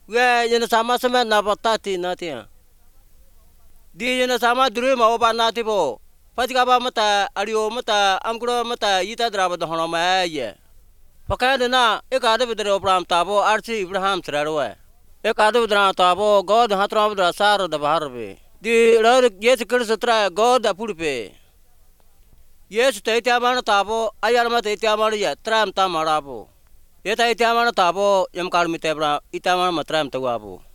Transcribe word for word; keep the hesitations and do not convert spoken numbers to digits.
we yen sama sama na batati na tia di yen sama duru ma oba na tipo patika ba mata ario mata amkuro mata ita draba do hono ma ye pakade na e ka de bidre obram tabo archi ibrahim traro e e ka de bidra tabo god hatra bidra sar da bahar be di rar yes kir satra god apurpe yes te tiamana tabo ayar ma te tiamana ya tram ta marabo ye te tiamana tabo yam kal mitebra itamana matram tawabo